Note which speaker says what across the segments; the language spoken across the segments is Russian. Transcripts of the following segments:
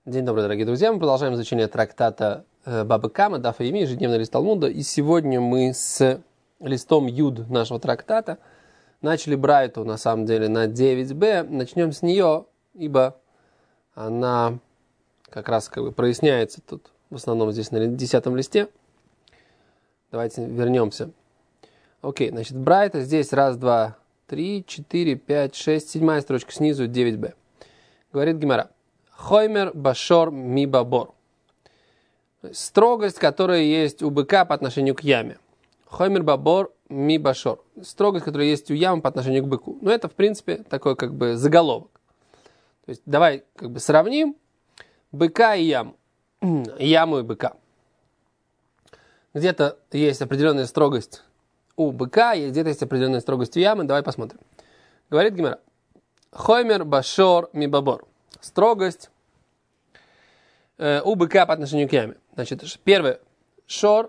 Speaker 1: День добрый, дорогие друзья. Мы продолжаем изучение трактата Бабы Кама, Даф Йоми, ежедневный лист Талмуда. И сегодня мы с листом Юд нашего трактата начали Брайту, на самом деле, на 9b. Начнем с нее, ибо она как раз проясняется тут, в основном здесь на 10 листе. Давайте вернемся. Окей, значит, Брайта здесь 1, 2, 3, 4, 5, 6, 7 строчка снизу, 9b. Говорит Гемара. Хоймер башор ми бабор. Строгость, которая есть у быка по отношению к яме. Хоймер бабор ми башор. Строгость, которая есть у ямы по отношению к быку. Но это, в принципе, такой заголовок. То есть давай сравним быка и яму. Яму и быка. Где-то есть определенная строгость у быка, и где-то есть определенная строгость у ямы. Давай посмотрим. Говорит Гемара. Хоймер башор ми бабор. Строгость у быка по отношению к яме. Значит, первое. Шор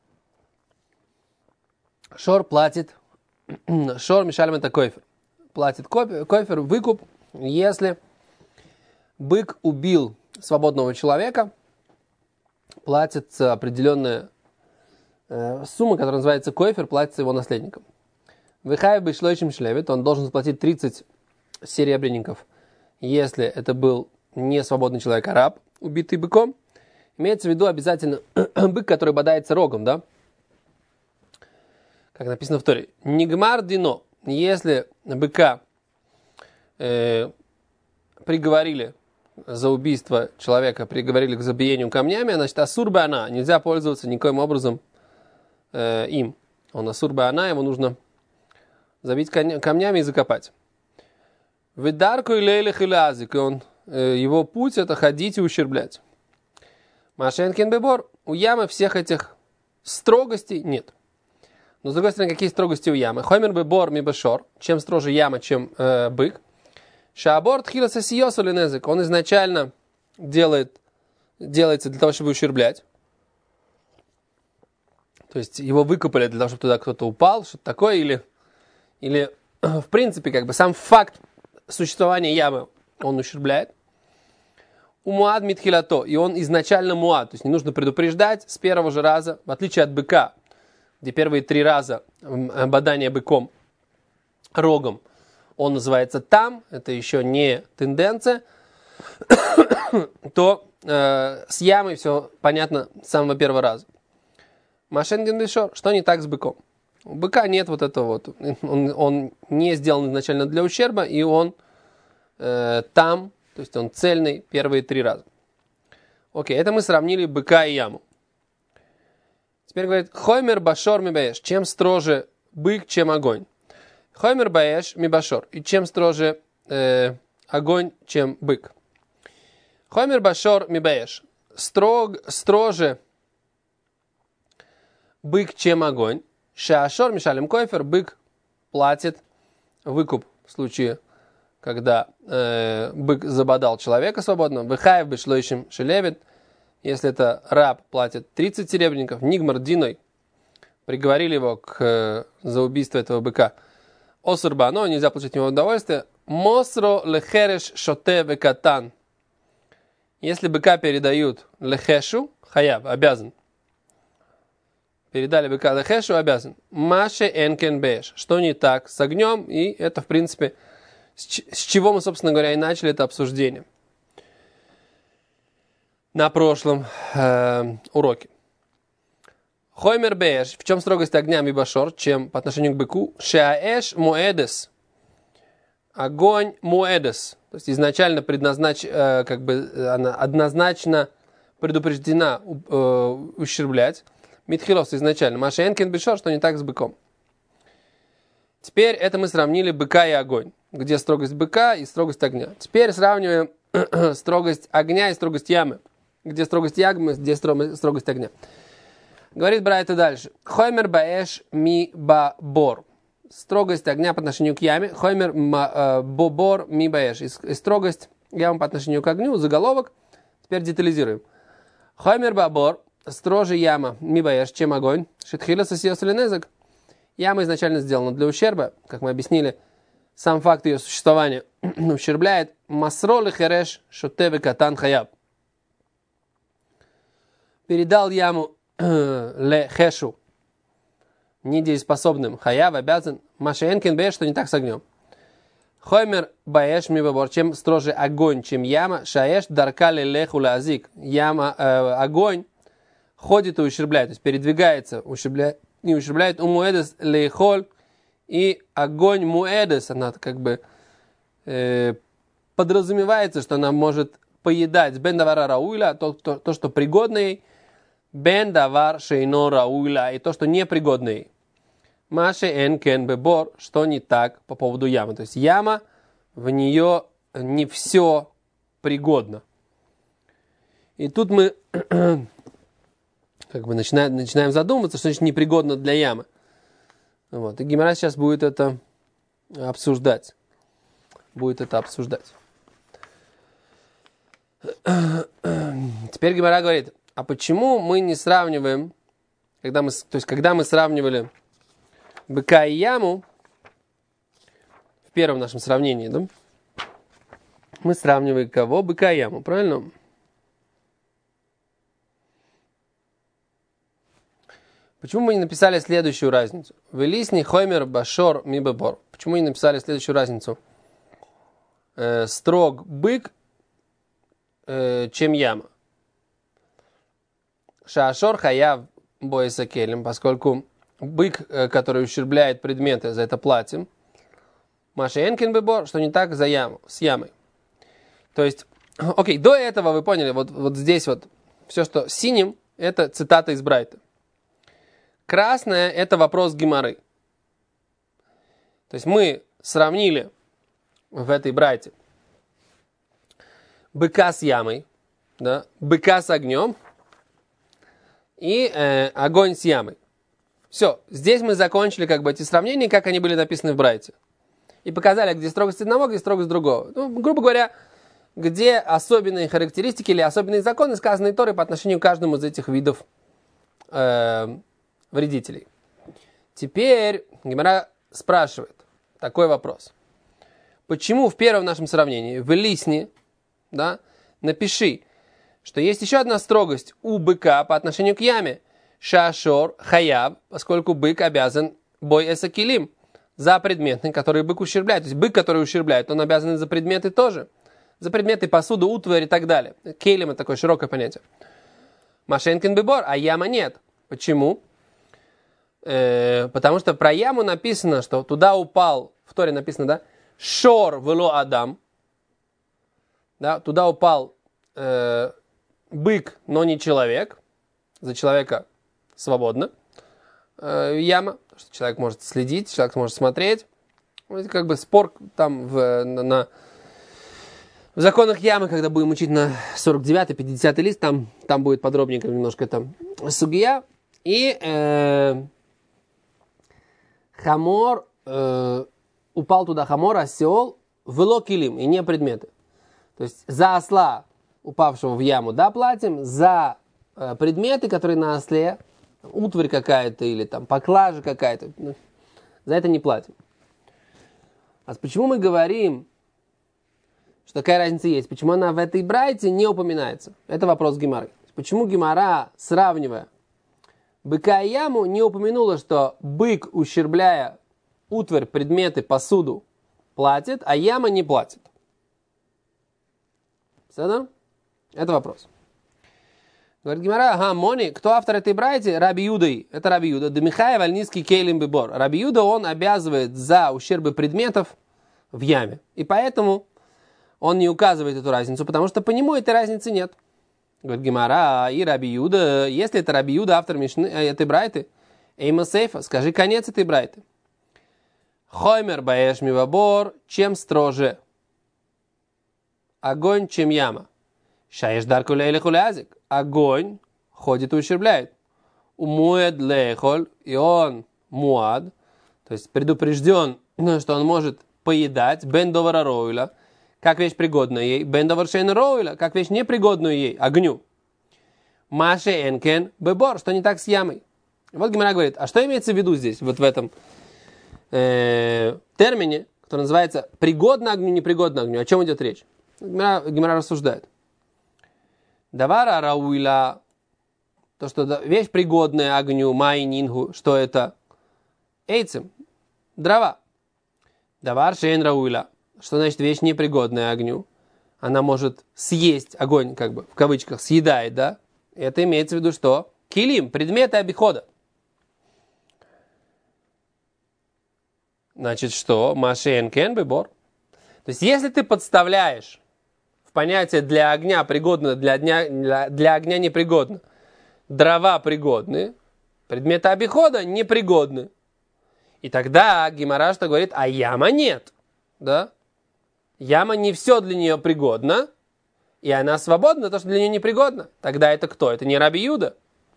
Speaker 1: платит. Шор мишалем это койфер. Платит койфер, выкуп, если бык убил свободного человека, платится определенная сумма, которая называется койфер, платится его наследникам. Выхай бышлойчим шлевит, он должен заплатить 30 серебряников, если это был не свободный человек, а раб, убитый быком. Имеется в виду обязательно бык, который бодается рогом, да? Как написано в Торе. Нигмар дино. Если быка приговорили за убийство человека, приговорили к забиению камнями, значит, асур бана. Нельзя пользоваться никоим образом им. Он асур бана, его нужно забить камнями и закопать. Видарку и лейлих и лазик, и он, его путь это ходить и ущерблять. Машенкин бебор, у ямы всех этих строгостей нет. Но с другой стороны, какие строгости у ямы? Хоймер бебор ми бешор, чем строже яма, чем бык. Шаабор тхиласа сиосу ленезик, он изначально делается для того, чтобы ущерблять. То есть его выкопали для того, чтобы туда кто-то упал, что-то такое, или в принципе, сам факт существование ямы он ущербляет. У муад митхилато, и он изначально муад, то есть не нужно предупреждать с первого же раза, в отличие от быка, где первые 3 раза бодание быком рогом, он называется там, это еще не тенденция, то с ямой все понятно с самого первого раза. Машенген бешор, что не так с быком? У быка нет вот этого вот. Он не сделан изначально для ущерба, и он там, то есть он цельный первые 3 раза. Окей, это мы сравнили быка и яму. Теперь говорит, хоймер башор ми баеш. Чем строже бык, чем огонь. Хоймер баеш ми башор. И чем строже огонь, чем бык. Хоймер башор ми баеш. Строже бык, чем огонь. Шаашор мишалем койфер, бык платит выкуп в случае, когда бык забодал человека свободно. Выхаев бышлойшим шелевит, если это раб, платит 30 серебряников. Нигмар диной, приговорили его за убийство этого быка. Осурба, но нельзя получить его удовольствие. Мосро лехереш шоте векатан. Если быка передают лехешу, хаяв, обязан. Передали быка лехешу, обязан. Маше энкен беш. Что не так с огнем? И это, в принципе, с чего мы, собственно говоря, и начали это обсуждение на прошлом уроке. Хоймер беш. В чем строгость огня мибашор, чем по отношению к быку? Шаэш муэдес. Огонь муэдес. То есть изначально она однозначно предупреждена ущерблять. Митхилос изначально. Маша энкен бешор, что не так с быком. Теперь это мы сравнили быка и огонь. Где строгость быка и строгость огня. Теперь сравниваем строгость огня и строгость ямы. Где строгость ямы, где строгость огня. Говорит Брайта дальше. Хоймер баэш ми бабор. Строгость огня по отношению к яме. Хоймер бобор ми баэш. И строгость ямы по отношению к огню. Заголовок. Теперь детализируем. Хоймер бабор. Строже яма, ми баеш, чем огонь. Шитхила сосиос ленезак. Яма изначально сделана для ущерба, как мы объяснили. Сам факт ее существования ущербляет. Масро лехереш шотеве катан хаяб. передал яму ле хешу, недееспособным, хаяв обязан, машенкин бе, что не так с огнем. Хоймер баэш мибабор, чем строже огонь, чем яма, шаэш даркали леху лазик. Яма, огонь ходит и ущербляет, то есть передвигается, не ущербляет, умуэдес лейхоль, и огонь муэдес, она как бы подразумевается, что она может поедать бен давара рауиля, то, что пригодно ей, бен давар шейно рауиля, и то, что непригодно ей. Маше энкен бебор, что не так по поводу ямы. То есть яма, в нее не все пригодно. И тут мы как бы начинаем задумываться, что значит непригодно для ямы. Вот. И Гемара сейчас будет это обсуждать. Теперь Гемара говорит, а почему мы не сравниваем, когда мы сравнивали быка и яму, в первом нашем сравнении, да? Мы сравнивали кого? Быка и яму, правильно? Почему мы не написали следующую разницу? Велисни хоймер башор мибебор. Почему не написали следующую разницу? Строг бык, чем яма. Шаашор хаяв боесакелем, поскольку бык, который ущербляет предметы, за это платим. Маша энкин бебор, что не так с ямой. То есть, окей, до этого вы поняли, вот здесь вот все, что синим, это цитата из Брайта. Красное – это вопрос Гемары. То есть мы сравнили в этой Брайте быка с ямой, да, быка с огнем и огонь с ямой. Все, здесь мы закончили как бы эти сравнения, как они были написаны в Брайте. И показали, где строгость одного, где строгость другого. Ну, грубо говоря, где особенные характеристики или особенные законы, сказанные Торой по отношению к каждому из этих видов вредителей. Теперь Гемара спрашивает такой вопрос. Почему в первом нашем сравнении, в Лисне, да, напиши, что есть еще одна строгость у быка по отношению к яме. Шашор хаяб, поскольку бык обязан бой эсакилим, за предметы, которые бык ущербляет. То есть бык, который ущербляет, он обязан и за предметы тоже. За предметы, посуду, утварь и так далее. Кейлем – это такое широкое понятие. Машенкин бебор, а яма нет. Почему? Потому что про яму написано, что туда упал, в Торе написано, да, шор вело адам, да, туда упал бык, но не человек, за человека свободно яма, что человек может следить, человек может смотреть. Это как бы спор там в законах ямы, когда будем учить на 49-50 лист, там будет подробнее немножко там сугия. И хамор, упал туда хамор, осел, вело килим, и не предметы. То есть за осла, упавшего в яму, да, платим, за предметы, которые на осле, утварь какая-то или там поклажа какая-то, за это не платим. А почему мы говорим, что такая разница есть? Почему она в этой брайте не упоминается? Это вопрос Гемары. Почему Гемара, сравнивая быка и яму, не упомянула, что бык, ущербляя утварь, предметы, посуду, платит, а яма не платит? Все, это вопрос. Говорит Гемара, Мони, кто автор этой брайти? Раби Юдай. Это Раби Юда. Демихай вальнийский кейлим бибор. Раби Юда, он обязывает за ущербы предметов в яме. И поэтому он не указывает эту разницу, потому что по нему этой разницы нет. Говорит Гемара, и Раби Юда, если это Раби Юда, автор этой брайты, эйма сейфа, скажи конец этой брайты. Хоймер баэш мивабор, чем строже огонь, чем яма. Шаеш дарку лейлеху лязик. Огонь ходит и ущербляет. Умуэд лейхоль, и он муад, то есть предупрежден, что он может поедать бен довара роуля, как вещь пригодную ей, бен довар шейн роуля, как вещь непригодную ей, огню. Маше энкен бебор, что не так с ямой. Вот Гемара говорит, а что имеется в виду здесь, вот в этом термине, который называется пригодно огню, непригодно огню? О чем идет речь? Гемара рассуждает. Давара рауиля то, что вещь пригодная огню, майнингу, что это? Эйцем, дрова. Давар шейн рауиля. Что значит вещь непригодная огню? Она может съесть огонь, как бы, в кавычках, съедает, да? Это имеется в виду что? Килим, предметы обихода. Значит, что? Машейн кен бебор. То есть, если ты подставляешь в понятие для огня пригодно, для огня непригодно, дрова пригодны, предметы обихода непригодны. И тогда Гемара что говорит, а яма нет. Да? Яма не все для нее пригодно, и она свободна, то, что для нее непригодно. Тогда это кто? Это не Раби Юда.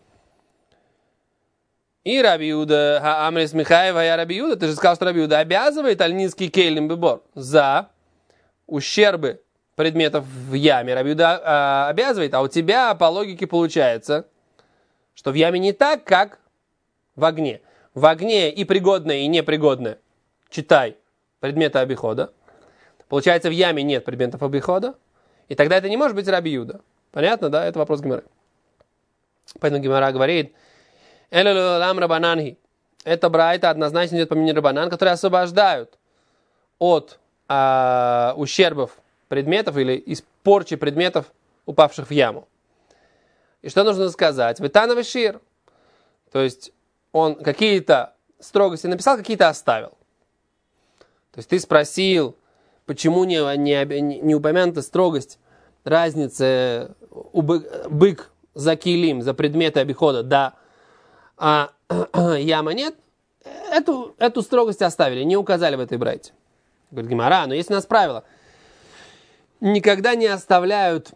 Speaker 1: И Раби Юда, Амрис Михаева, я Раби Юда, ты же сказал, что Раби Юда обязывает альнинский кейлем бебор за ущербы предметов в яме. Раби Юда обязывает, а у тебя по логике получается, что в яме не так, как в огне. В огне и пригодное, и непригодное. Читай предметы обихода. Получается, в яме нет предметов обихода. И тогда это не может быть Раби Юда. Понятно, да? Это вопрос Гемары. Поэтому Гемара говорит, элэлэлам рабананхи. Это брайта однозначно идет по мнению рабанан, которые освобождают от ущербов предметов или испорчи предметов, упавших в яму. И что нужно сказать? Витановый шир. То есть, он какие-то строгости написал, какие-то оставил. То есть, ты спросил, почему не упомянута строгость, разница бык за килим, за предметы обихода, да, а яма нет, эту строгость оставили, не указали в этой брайте. Говорит Гемара, но есть у нас правило. Никогда не оставляют,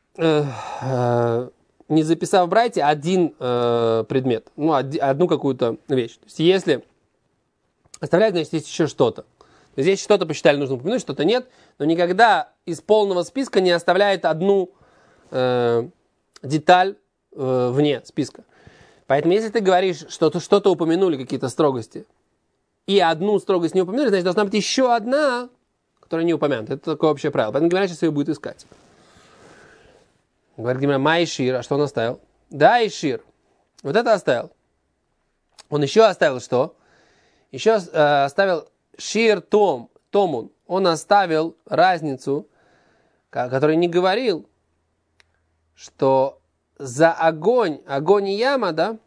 Speaker 1: не записав в брайте, один предмет, ну, одну какую-то вещь. То есть, если оставляют, значит, есть еще что-то. Здесь что-то посчитали, нужно упомянуть, что-то нет, но никогда из полного списка не оставляет одну деталь вне списка. Поэтому, если ты говоришь, что что-то упомянули, какие-то строгости, и одну строгость не упомянули, значит, должна быть еще одна, которая не упомянута. Это такое общее правило. Поэтому Гемара сейчас ее будет искать. Говорит Гемара, Майшир, а что он оставил? Да, Ишир. Вот это оставил. Он еще оставил что? Еще оставил Шир Томун. Он оставил разницу, который не говорил, что за огонь и яма, да,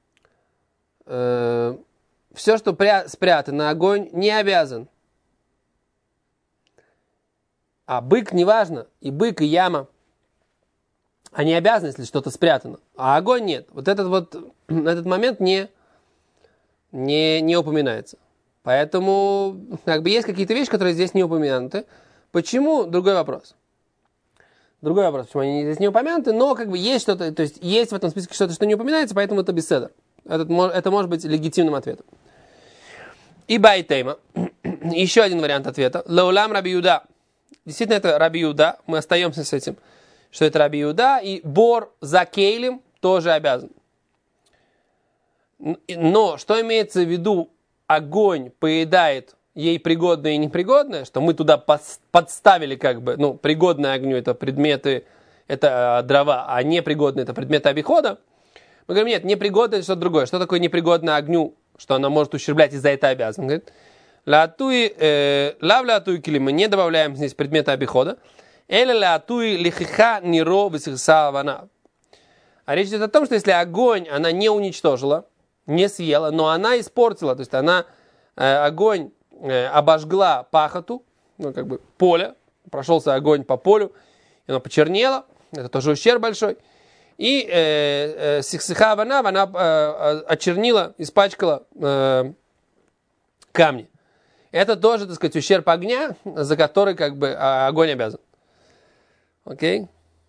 Speaker 1: все, что спрятано, огонь не обязан. А бык неважно, и бык, и яма, они обязаны, если что-то спрятано. А огонь нет. Вот этот момент не упоминается. Поэтому как бы есть какие-то вещи, которые здесь не упомянуты. Почему? Другой вопрос. Почему они здесь не упомянуты, но как бы есть что-то, то есть есть в этом списке что-то, что не упоминается, поэтому это беседа. Это может быть легитимным ответом. И байтейма. Еще один вариант ответа. Лаулам Раби Юда. Действительно, это Раби Юда. Мы остаемся с этим, что это Раби Юда. И бор за кейлем тоже обязан. Но что имеется в виду? Огонь поедает ей пригодное и непригодное, что мы туда подставили как бы, ну, пригодное огню это предметы, это дрова, а непригодные это предметы обихода. Мы говорим, нет, непригодное это что-то другое. Что такое непригодное огню, что она может ущерблять, и за это обязан? Говорит, лав латуи кили, мы не добавляем здесь предметы обихода. Эле латуи лихиха ниро висихса вана. А речь идет о том, что если огонь она не уничтожила, не съела, но она испортила, то есть она огонь обожгла пахоту, ну как бы поле, прошелся огонь по полю, и оно почернело, это тоже ущерб большой, и сихсиха вана, она очернила, испачкала камни. Это тоже, так сказать, ущерб огня, за который как бы огонь обязан. Окей?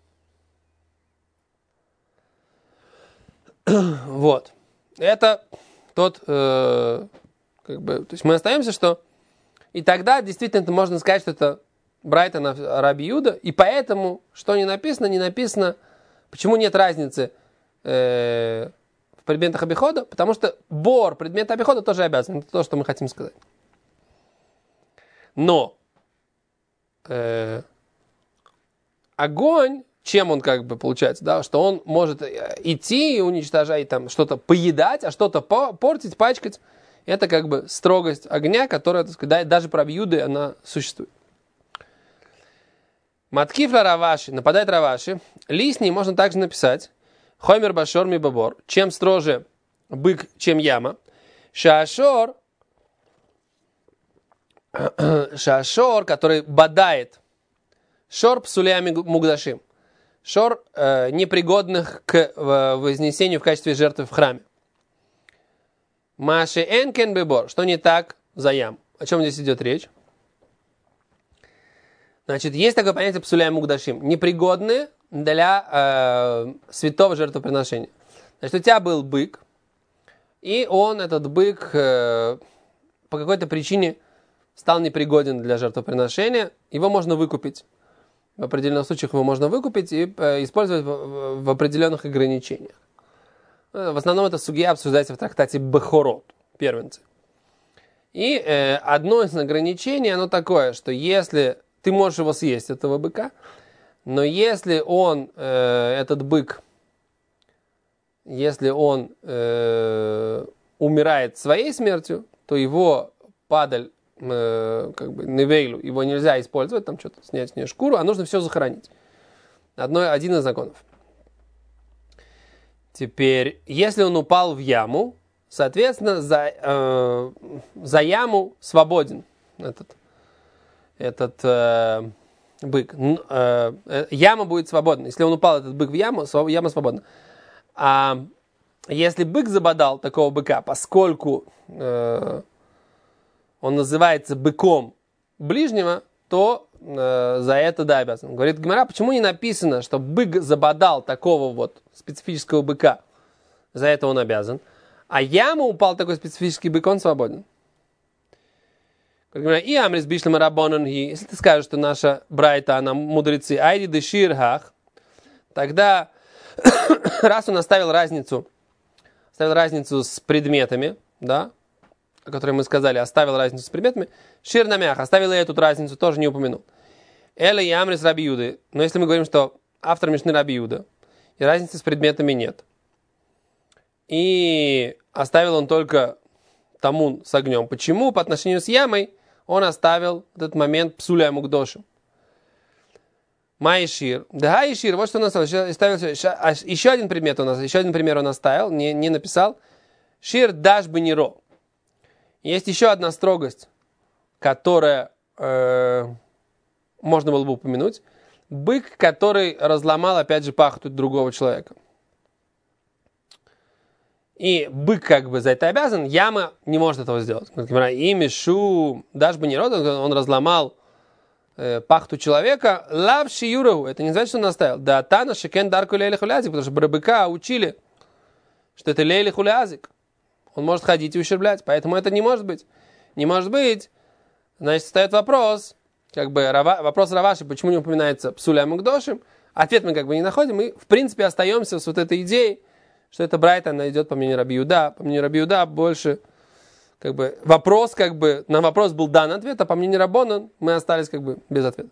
Speaker 1: Вот. Это тот, как бы, то есть мы остаемся, что и тогда действительно это можно сказать, что это брайта на Раби Юда, и поэтому, что не написано, почему нет разницы в предметах обихода, потому что бор предмета обихода тоже обязан, это то, что мы хотим сказать. Но огонь чем он как бы получается, да, что он может идти и уничтожать, там, что-то поедать, а что-то портить, пачкать. Это как бы строгость огня, которая, так сказать, даже про Абьюды она существует. Маткифла Раваши, нападает Раваши. Лисни можно также написать. Хоймер башор ми бабор. Чем строже бык, чем яма. Шашор, который бодает. Шор псулями мугдашим. Шор непригодных к вознесению в качестве жертвы в храме. Маши энкен бебор. Что не так за ям? О чем здесь идет речь? Значит, есть такое понятие псуляй мугдашим. Непригодные для святого жертвоприношения. Значит, у тебя был бык, и он, этот бык, по какой-то причине стал непригоден для жертвоприношения. Его можно выкупить. В определенных случаях его можно выкупить и использовать в определенных ограничениях. В основном это сугия обсуждается в трактате Бехорот, первенцы. И одно из ограничений, оно такое, что если ты можешь его съесть, этого быка, но если он, этот бык, если он умирает своей смертью, то его падаль, как бы невейлу, его нельзя использовать, там что-то снять с нее шкуру, а нужно все захоронить. Один из законов. Теперь, если он упал в яму, соответственно, за яму свободен этот бык. Яма будет свободна. Если он упал, этот бык в яму, яма свободна. А если бык забодал такого быка, поскольку он называется быком ближнего, то за это да, обязан. Говорит Гемара, почему не написано, что бык забодал такого вот специфического быка, за это он обязан, а яма упал такой специфический бык, он свободен. И Амрис Бишлема Рабонан, если ты скажешь, что наша брайта, она мудрецы, айди дешир хах, тогда раз он оставил разницу с предметами, да, о которой мы сказали, оставил разницу с предметами, шир на мях, оставил и эту разницу, тоже не упомянул. Эля и Амрис Раби Юды, но если мы говорим, что автор Мишны Раби Юда, и разницы с предметами нет, и оставил он только тамун с огнем. Почему? По отношению с ямой он оставил этот момент псуля мукдошим. Майшир. Да, Ишир, вот что он оставил. Еще один предмет у нас, еще один пример он оставил, не написал. Шир даш бениро. Есть еще одна строгость, которая можно было бы упомянуть. Бык, который разломал, опять же, пахту другого человека. И бык как бы за это обязан, яма не может этого сделать. И мишу даш бениро, он разломал пахту человека, лав шиюраху, это не значит, что он оставил. Да, тана шекен дарку лейли хулязик, потому что быка учили, что это лейли хулязик. Он может ходить и ущерблять, поэтому это не может быть. Не может быть. Значит, встает вопрос, как бы вопрос Раваши, почему не упоминается псуля мукдошим. Ответ мы как бы не находим, и в принципе остаемся с вот этой идеей, что это брайта, она идет по мнению Раби Юда. По мнению Раби Юда больше, как бы, вопрос, как бы, на вопрос был дан ответ, а по мнению Раббанан мы остались как бы без ответа.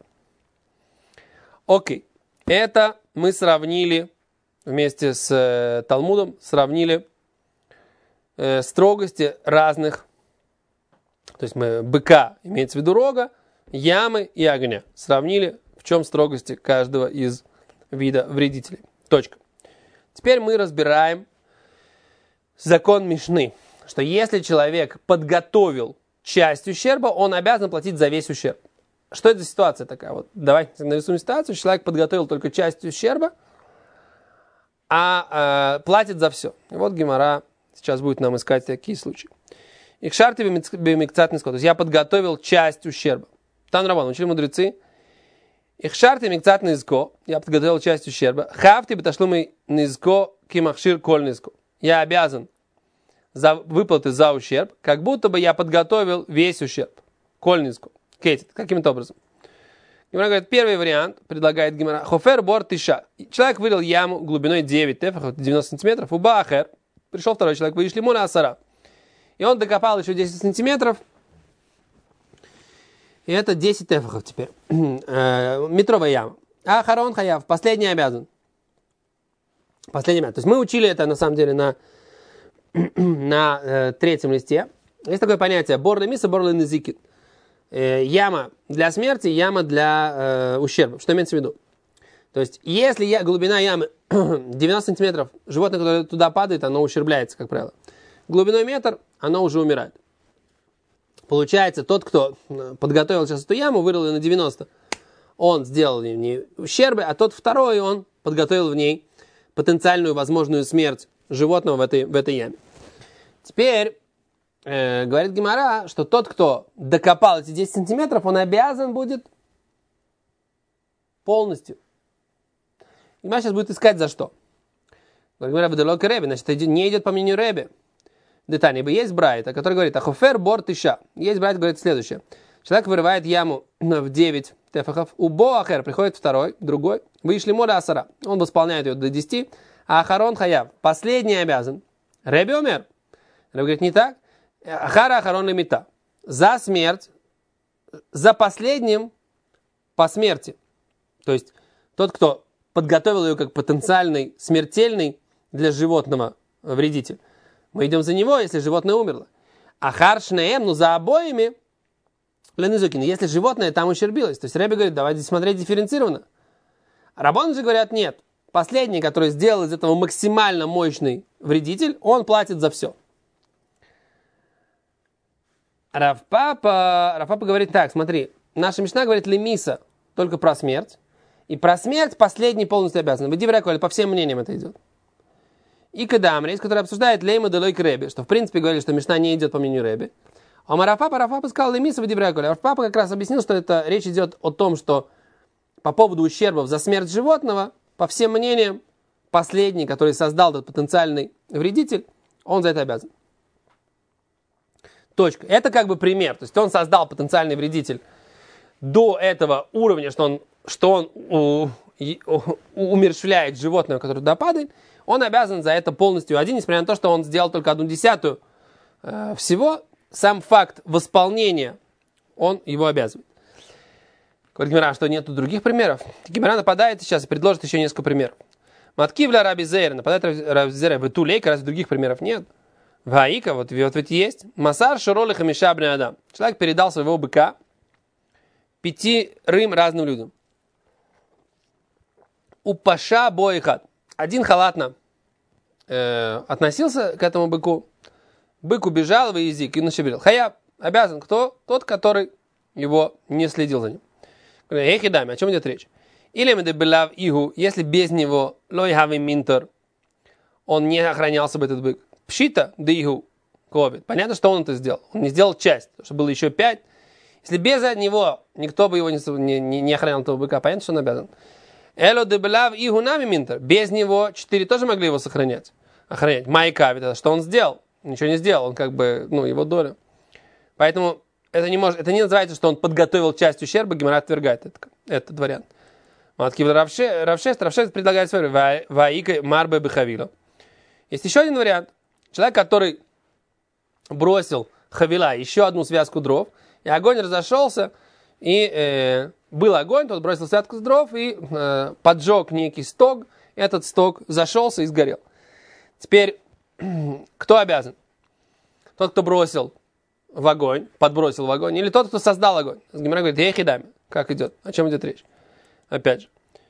Speaker 1: Окей. Это мы сравнили вместе с Талмудом, сравнили строгости разных, то есть мы быка, имеется в виду рога, ямы и огня. Сравнили, в чем строгости каждого из вида вредителей. Точка. Теперь мы разбираем закон Мишны, что если человек подготовил часть ущерба, он обязан платить за весь ущерб. Что это за ситуация такая? Вот давайте нарисуем ситуацию. Человек подготовил только часть ущерба, а платит за все. И вот Гемара сейчас будет нам искать такие случаи. Ихшарти бемикцат низко. То есть я подготовил часть ущерба. Тан Раббан, учили мудрецы. Ихшарти бемикцат низко. Я подготовил часть ущерба. Хавти беташлумы низко кимахшир коль низко. Я обязан за выплаты за ущерб, как будто бы я подготовил весь ущерб. Коль низко. Кетит. Каким-то образом. Гемара говорит, первый вариант, предлагает Гемара. Хофер бор тиша. Человек вырыл яму глубиной 9 тефахов, 90 сантиметров. Убахер. Пришел второй человек, вышли муна асара. И он докопал еще 10 сантиметров. И это 10 тефахов теперь. Метровая яма. Ахарон хаяв, последний обязан. Последний обязан. То есть мы учили это на самом деле на третьем листе. Есть такое понятие борли миса, борли незикин. Яма для смерти, яма для ущерба. Что имеется в виду? То есть, если глубина ямы 90 сантиметров, животное, которое туда падает, оно ущербляется, как правило. Глубиной метр, оно уже умирает. Получается, тот, кто подготовил сейчас эту яму, вырыл ее на 90, он сделал в ней ущербы, а тот второй, он подготовил в ней потенциальную возможную смерть животного в этой яме. Теперь говорит Гемара, что тот, кто докопал эти 10 сантиметров, он обязан будет полностью. Гемара сейчас будет искать за что. Говорит Гемара, Рэби, значит, это не идет по мнению Рэби. Деталь, ибо есть брайта, который говорит, ахофер бор тыша. Есть брайта, говорит следующее. Человек вырывает яму в 9 тефахов, у боахер приходит второй, другой, вышли море асара. Он восполняет ее до 10, а ахарон хаяв, последний обязан. Рэби умер. Рэби говорит, не так. Ахара ахарон лимита. За смерть, за последним по смерти. То есть тот, кто подготовил ее как потенциальный смертельный для животного вредитель. Мы идем за него, если животное умерло. А харшнеем, ну за обоими, ленезукин, если животное там ущербилось. То есть Рэби говорит, давайте смотреть дифференцированно. Раббаны же говорят, нет. Последний, который сделал из этого максимально мощный вредитель, он платит за все. Рав Папа говорит так, смотри, наша Мишна говорит лемиса только про смерть. И про смерть последний полностью обязан. По всем мнениям это идет. И Кадамри, который обсуждает лейма делой к Рэби, что в принципе говорили, что Мишна не идет по мнению Рэби. А Рав Папа сказал лемиса в Дивряколе. Рав Папа как раз объяснил, что это речь идет о том, что по поводу ущербов за смерть животного, по всем мнениям, последний, который создал этот потенциальный вредитель, он за это обязан. Точка. Это как бы пример. То есть он создал потенциальный вредитель до этого уровня, что он умерщвляет животное, которое туда падает, он обязан за это полностью один, несмотря на то, что он сделал только 1/10 всего, сам факт восполнения, он его обязывает. Говорит Гемара, что нету других примеров. Гемара нападает сейчас и предложит еще несколько примеров. Маткивля Раби Зейр, нападает Раби Зейр, в Тулейка, разве других примеров нет? В Аика, вот ведь есть. Масар Широли Хамиша Бней Адам. Человек передал своего быка 5 разным людям. У Паша Боихат. Один халатно относился к этому быку. Бык убежал в язык и нашевелил. Хая обязан кто? Тот, который его не следил за ним. Эхидами, о чем идет речь? Или медебелав игу, если без него лойхави минтер, он не охранялся бы этот бык. Пшита да игу ковид. Понятно, что он это сделал. Он не сделал часть, потому что было еще 5. Если без него никто бы его не охранял этого быка, понятно, что он обязан. Эло дебелав игу нами минтер. Без него 4 тоже могли его охранять. Майкавит, что он сделал? Ничего не сделал, он как бы, его доля. Поэтому это не называется, что он подготовил часть ущерба, Гемара отвергает этот вариант. Равшест предлагает свой ваика марбе бехавила. Есть еще один вариант. Человек, который бросил хавила, еще одну связку дров, и огонь разошелся, и был огонь, тот бросил связку дров и поджег некий стог, этот стог зашелся и сгорел. Теперь, кто обязан? Тот, кто бросил в огонь, подбросил в огонь, или тот, кто создал огонь? Гемара говорит, ехидами. Как идет? О чем идет речь? Опять же.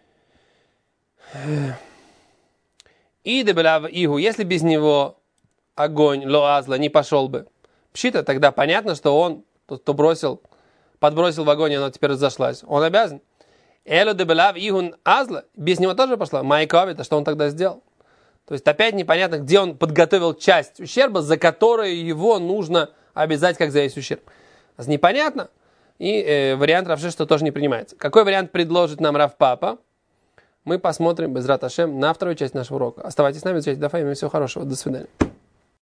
Speaker 1: И дебеляв игу, если без него огонь лоазла не пошел бы. Пшита, тогда понятно, что он, тот, кто подбросил в огонь, и она теперь разошлась. Он обязан. Эло дебеляв игун азла, без него тоже пошла. Майковит, а что он тогда сделал? То есть опять непонятно, где он подготовил часть ущерба, за которую его нужно обязать, как за весь ущерб. Непонятно. И вариант Равши, что тоже не принимается. Какой вариант предложит нам Рав Папа? Мы посмотрим, безрат Ашем, на вторую часть нашего урока. Оставайтесь с нами, изучайте Дафа, и всего хорошего. До свидания.